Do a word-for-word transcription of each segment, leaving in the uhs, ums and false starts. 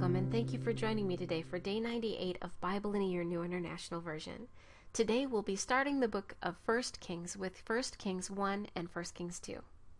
Welcome and thank you for joining me today for day ninety-eight of Bible in a Year New International Version. Today we'll be starting the book of First Kings with First Kings one and First Kings two.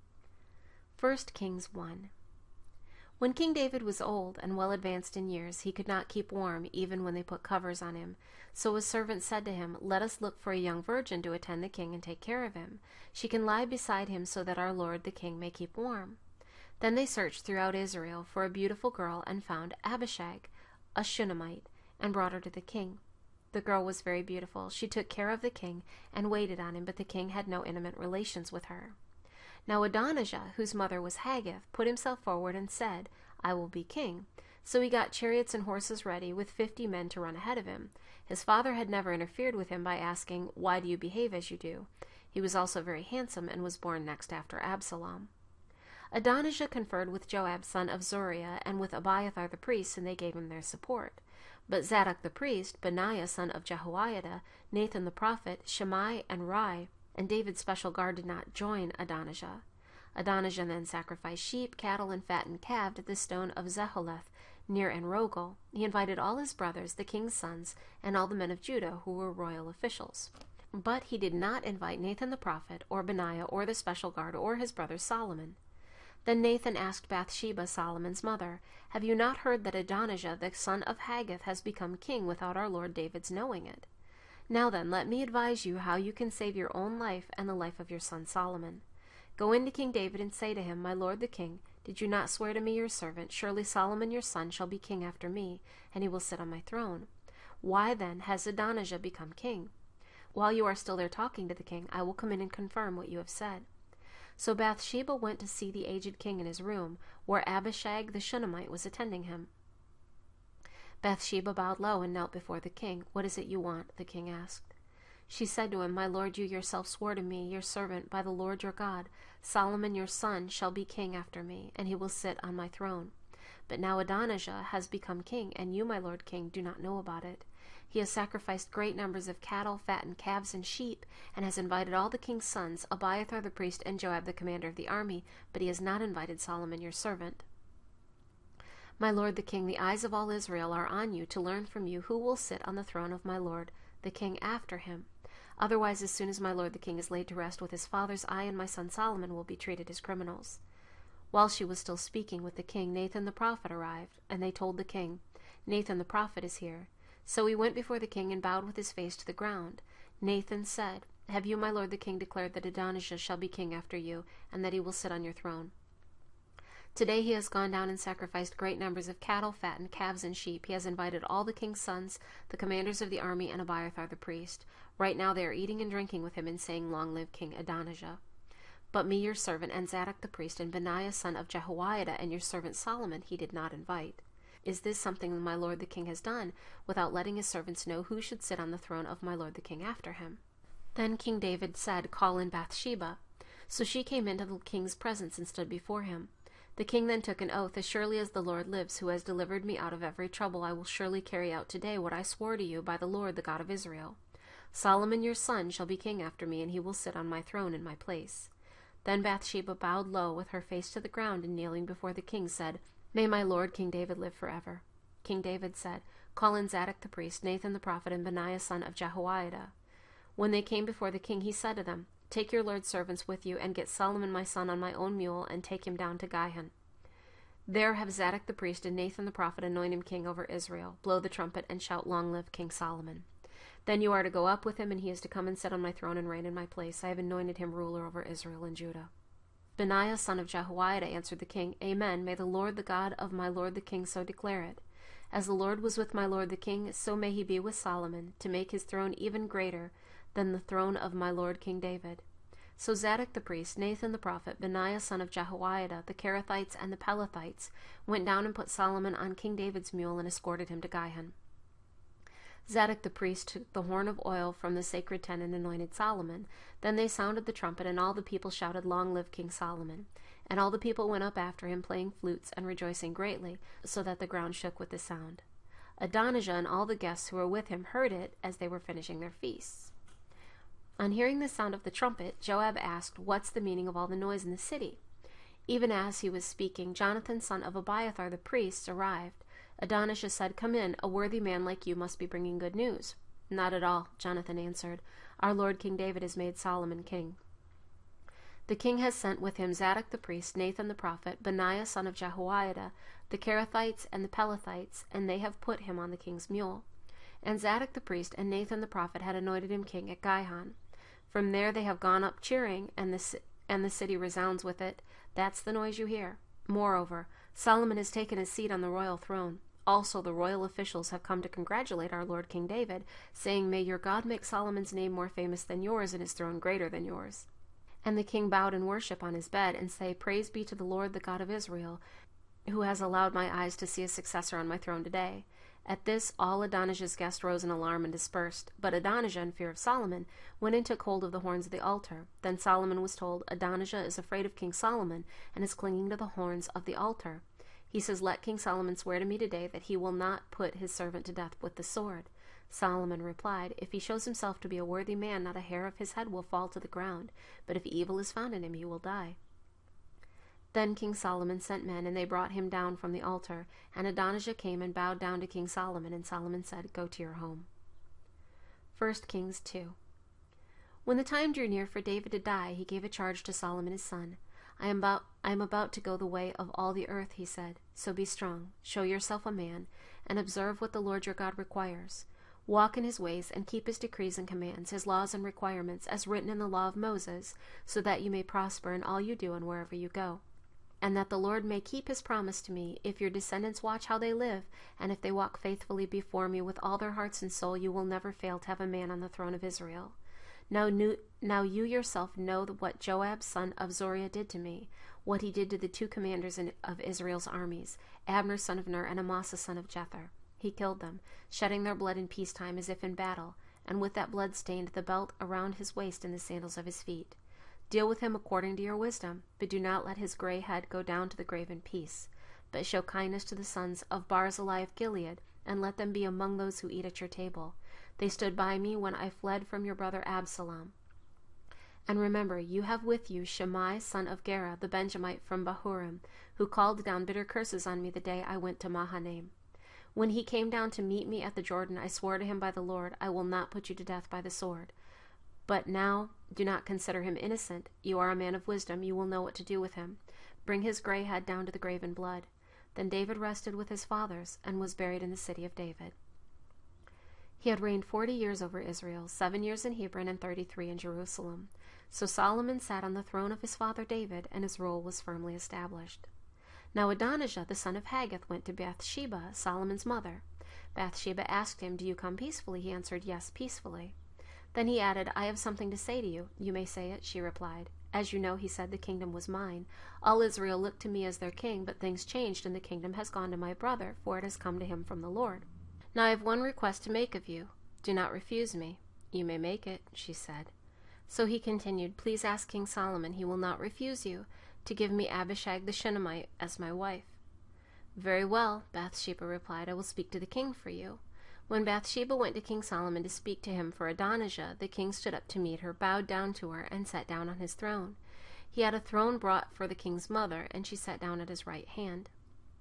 First Kings one. When King David was old and well advanced in years, he could not keep warm even when they put covers on him. So his servants said to him, "Let us look for a young virgin to attend the king and take care of him. She can lie beside him so that our lord the king may keep warm." Then they searched throughout Israel for a beautiful girl and found Abishag, a Shunammite, and brought her to the king. The girl was very beautiful. She took care of the king and waited on him, but the king had no intimate relations with her. Now Adonijah, whose mother was Haggith, put himself forward and said, "I will be king." So he got chariots and horses ready, with fifty men to run ahead of him. His father had never interfered with him by asking, "Why do you behave as you do?" He was also very handsome and was born next after Absalom. Adonijah conferred with Joab son of Zeruiah and with Abiathar the priest, and they gave him their support. But Zadok the priest, Benaiah son of Jehoiada, Nathan the prophet, Shimei and Rai, and David's special guard did not join Adonijah. Adonijah then sacrificed sheep, cattle, and fattened calves at the stone of Zeholeth near En-rogel. He invited all his brothers, the king's sons, and all the men of Judah who were royal officials. But he did not invite Nathan the prophet, or Benaiah, or the special guard, or his brother Solomon. Then Nathan asked Bathsheba, Solomon's mother, "Have you not heard that Adonijah, the son of Haggith, has become king without our lord David's knowing it? Now then, let me advise you how you can save your own life and the life of your son Solomon. Go in to King David and say to him, 'My lord the king, did you not swear to me your servant, surely Solomon your son shall be king after me, and he will sit on my throne? Why then has Adonijah become king? While you are still there talking to the king, I will come in and confirm what you have said.' So Bathsheba went to see the aged king in his room, where Abishag the Shunammite was attending him. Bathsheba bowed low and knelt before the king. "What is it you want?" the king asked. She said to him, "My lord, you yourself swore to me, your servant, by the Lord your God, Solomon your son shall be king after me, and he will sit on my throne. But now Adonijah has become king, and you, my lord king, do not know about it. He has sacrificed great numbers of cattle, fattened calves, and sheep, and has invited all the king's sons, Abiathar the priest, and Joab the commander of the army, but he has not invited Solomon your servant. My lord the king, the eyes of all Israel are on you to learn from you who will sit on the throne of my lord the king after him. Otherwise, as soon as my lord the king is laid to rest with his fathers, I and my son Solomon will be treated as criminals." While she was still speaking with the king, Nathan the prophet arrived, and they told the king, "Nathan the prophet is here." So he went before the king and bowed with his face to the ground. Nathan said, "Have you, my lord the king, declared that Adonijah shall be king after you, and that he will sit on your throne? Today he has gone down and sacrificed great numbers of cattle, fattened calves, and sheep. He has invited all the king's sons, the commanders of the army, and Abiathar the priest. Right now they are eating and drinking with him and saying, 'Long live King Adonijah.' But me, your servant, and Zadok the priest, and Benaiah son of Jehoiada, and your servant Solomon he did not invite. Is this something that my lord the king has done, without letting his servants know who should sit on the throne of my lord the king after him?" Then King David said, "Call in Bathsheba." So she came into the king's presence and stood before him. The king then took an oath, "As surely as the Lord lives, who has delivered me out of every trouble, I will surely carry out today what I swore to you by the Lord, the God of Israel. Solomon your son shall be king after me, and he will sit on my throne in my place." Then Bathsheba bowed low with her face to the ground, and kneeling before the king said, "May my lord King David live forever." King David said, "Call in Zadok the priest, Nathan the prophet, and Benaiah son of Jehoiada." When they came before the king, he said to them, "Take your lord's servants with you, and get Solomon my son on my own mule, and take him down to Gihon. There have Zadok the priest and Nathan the prophet anoint him king over Israel. Blow the trumpet and shout, 'Long live King Solomon.' Then you are to go up with him, and he is to come and sit on my throne and reign in my place. I have anointed him ruler over Israel and Judah." Benaiah son of Jehoiada answered the king, "Amen. May the Lord, the God of my lord the king, so declare it. As the Lord was with my lord the king, so may he be with Solomon, to make his throne even greater than the throne of my lord King David." So Zadok the priest, Nathan the prophet, Benaiah son of Jehoiada, the Kerethites and the Pelethites went down and put Solomon on King David's mule and escorted him to Gihon. Zadok the priest took the horn of oil from the sacred tent and anointed Solomon. Then they sounded the trumpet, and all the people shouted, "Long live King Solomon." And all the people went up after him, playing flutes and rejoicing greatly, so that the ground shook with the sound. Adonijah and all the guests who were with him heard it as they were finishing their feasts. On hearing the sound of the trumpet, Joab asked, "What's the meaning of all the noise in the city?" Even as he was speaking, Jonathan son of Abiathar the priest arrived. Adonijah said, "Come in, a worthy man like you must be bringing good news." "Not at all," Jonathan answered. "Our lord King David has made Solomon king. The king has sent with him Zadok the priest, Nathan the prophet, Benaiah son of Jehoiada, the Kerethites and the Pelethites, and they have put him on the king's mule." And Zadok the priest and Nathan the prophet had anointed him king at Gihon. From there they have gone up cheering, and the, and the city resounds with it. That's the noise you hear. Moreover, Solomon has taken his seat on the royal throne. Also the royal officials have come to congratulate our lord King David, saying, "May your God make Solomon's name more famous than yours, and his throne greater than yours." And the king bowed in worship on his bed, and say, "Praise be to the Lord, the God of Israel, who has allowed my eyes to see a successor on my throne today." At this, all Adonijah's guests rose in alarm and dispersed. But Adonijah, in fear of Solomon, went and took hold of the horns of the altar. Then Solomon was told, "Adonijah is afraid of King Solomon, and is clinging to the horns of the altar. He says, 'Let King Solomon swear to me today that he will not put his servant to death with the sword.'" Solomon replied, "If he shows himself to be a worthy man, not a hair of his head will fall to the ground. But if evil is found in him, he will die." Then King Solomon sent men, and they brought him down from the altar. And Adonijah came and bowed down to King Solomon, and Solomon said, "Go to your home." First Kings two. When the time drew near for David to die, he gave a charge to Solomon his son. I am about I am about to go the way of all the earth," he said. "So be strong, show yourself a man, and observe what the Lord your God requires. Walk in his ways, and keep his decrees and commands, his laws and requirements, as written in the law of Moses, so that you may prosper in all you do and wherever you go. And that the Lord may keep his promise to me, if your descendants watch how they live, and if they walk faithfully before me with all their hearts and soul, you will never fail to have a man on the throne of Israel. Now, new, now you yourself know what Joab son of Zeruiah did to me, what he did to the two commanders in, of Israel's armies, Abner son of Ner and Amasa son of Jether. He killed them, shedding their blood in peacetime as if in battle, and with that blood stained the belt around his waist and the sandals of his feet. Deal with him according to your wisdom, but do not let his gray head go down to the grave in peace. But show kindness to the sons of Barzillai of Gilead, and let them be among those who eat at your table. They stood by me when I fled from your brother Absalom. And remember, you have with you Shimei son of Gera, the Benjamite from Bahurim, who called down bitter curses on me the day I went to Mahanaim. When he came down to meet me at the Jordan, I swore to him by the Lord, I will not put you to death by the sword. But now do not consider him innocent. You are a man of wisdom. You will know what to do with him. Bring his gray head down to the grave in blood." Then David rested with his fathers, and was buried in the city of David. He had reigned forty years over Israel, seven years in Hebron and thirty-three in Jerusalem. So Solomon sat on the throne of his father David, and his rule was firmly established. Now Adonijah the son of Haggith went to Bathsheba, Solomon's mother. Bathsheba asked him, "Do you come peacefully?" He answered, "Yes, peacefully." Then he added, "I have something to say to you." "You may say it," she replied. "As you know," he said, "the kingdom was mine. All Israel looked to me as their king, but things changed, and the kingdom has gone to my brother, for it has come to him from the Lord. Now I have one request to make of you. Do not refuse me." "You may make it," she said. So he continued, "Please ask King Solomon, he will not refuse you, to give me Abishag the Shunammite as my wife." "Very well," Bathsheba replied, "I will speak to the king for you." When Bathsheba went to King Solomon to speak to him for Adonijah, the king stood up to meet her, bowed down to her, and sat down on his throne. He had a throne brought for the king's mother, and she sat down at his right hand.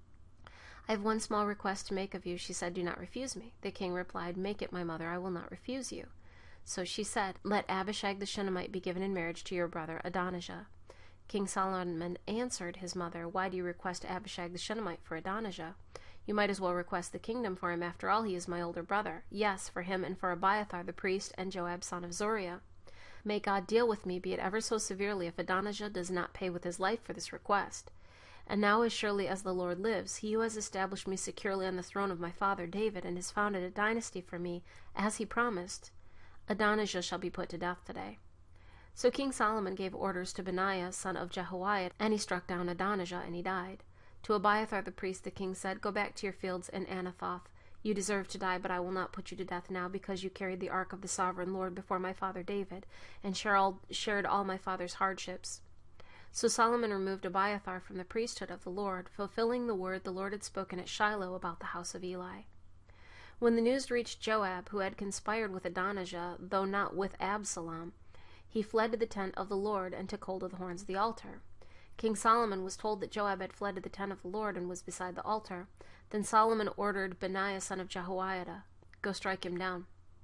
"I have one small request to make of you," she said. "Do not refuse me." The king replied, "Make it, my mother. I will not refuse you." So she said, "Let Abishag the Shunammite be given in marriage to your brother Adonijah." King Solomon answered his mother, "Why do you request Abishag the Shunammite for Adonijah? You might as well request the kingdom for him. After all, he is my older brother. Yes, for him and for Abiathar the priest and Joab son of Zeruiah. May God deal with me, be it ever so severely, if Adonijah does not pay with his life for this request. And now, as surely as the Lord lives, he who has established me securely on the throne of my father David, and has founded a dynasty for me, as he promised, Adonijah shall be put to death today." So King Solomon gave orders to Benaiah son of Jehoiada, and he struck down Adonijah, and he died. To Abiathar the priest the king said, "Go back to your fields in Anathoth. You deserve to die, but I will not put you to death now, because you carried the ark of the sovereign Lord before my father David, and shared all my father's hardships." So Solomon removed Abiathar from the priesthood of the Lord, fulfilling the word the Lord had spoken at Shiloh about the house of Eli. When the news reached Joab, who had conspired with Adonijah, though not with Absalom, he fled to the tent of the Lord and took hold of the horns of the altar. King Solomon was told that Joab had fled to the tent of the Lord and was beside the altar. Then Solomon ordered Benaiah son of Jehoiada, "Go strike him down."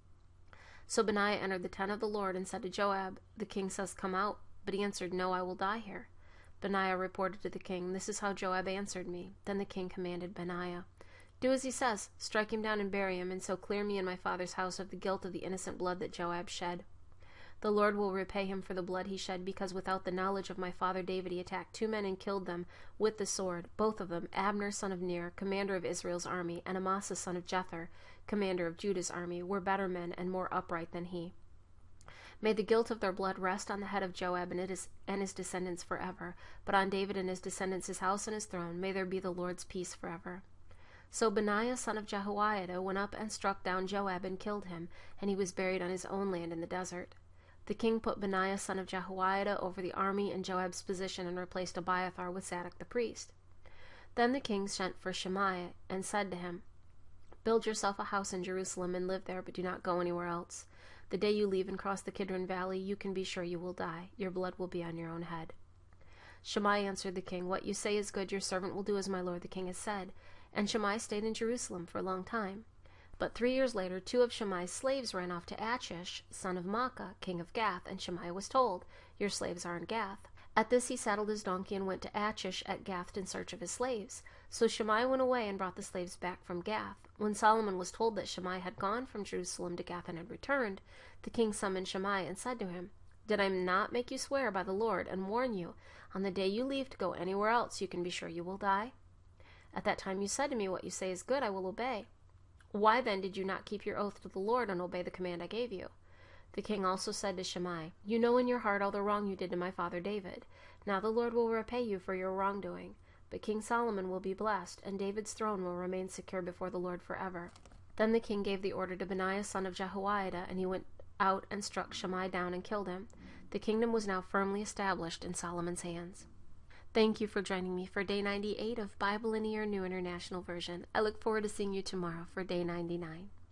So Benaiah entered the tent of the Lord and said to Joab, "The king says, 'Come out.' But he answered, 'No, I will die here.' Benaiah reported to the king, 'This is how Joab answered me.' Then the king commanded Benaiah, 'Do as he says, strike him down and bury him, and so clear me and my father's house of the guilt of the innocent blood that Joab shed. The Lord will repay him for the blood he shed, because without the knowledge of my father David he attacked two men and killed them with the sword, both of them, Abner son of Ner, commander of Israel's army, and Amasa son of Jether, commander of Judah's army, were better men and more upright than he. May the guilt of their blood rest on the head of Joab and his, and his descendants forever, but on David and his descendants, his house and his throne, may there be the Lord's peace forever." So Benaiah son of Jehoiada went up and struck down Joab and killed him, and he was buried on his own land in the desert. The king put Benaiah son of Jehoiada over the army in Joab's position and replaced Abiathar with Zadok the priest. Then the king sent for Shemaiah and said to him, "Build yourself a house in Jerusalem and live there, but do not go anywhere else. The day you leave and cross the Kidron Valley, you can be sure you will die. Your blood will be on your own head." Shemaiah answered the king, "What you say is good. Your servant will do as my lord the king has said." And Shemaiah stayed in Jerusalem for a long time. But three years later, two of Shemaiah's slaves ran off to Achish, son of Maacah, king of Gath, and Shemaiah was told, "Your slaves are in Gath." At this he saddled his donkey and went to Achish at Gath in search of his slaves. So Shemaiah went away and brought the slaves back from Gath. When Solomon was told that Shemaiah had gone from Jerusalem to Gath and had returned, the king summoned Shemaiah and said to him, "Did I not make you swear by the Lord and warn you, on the day you leave to go anywhere else, you can be sure you will die? At that time you said to me, 'What you say is good, I will obey.' Why then did you not keep your oath to the Lord and obey the command I gave you?" The king also said to Shemaiah, "You know in your heart all the wrong you did to my father David. Now the Lord will repay you for your wrongdoing. But King Solomon will be blessed, and David's throne will remain secure before the Lord forever." Then the king gave the order to Benaiah son of Jehoiada, and he went out and struck Shemaiah down and killed him. The kingdom was now firmly established in Solomon's hands. Thank you for joining me for Day ninety-eight of Bible in a Year New International Version. I look forward to seeing you tomorrow for Day ninety-nine.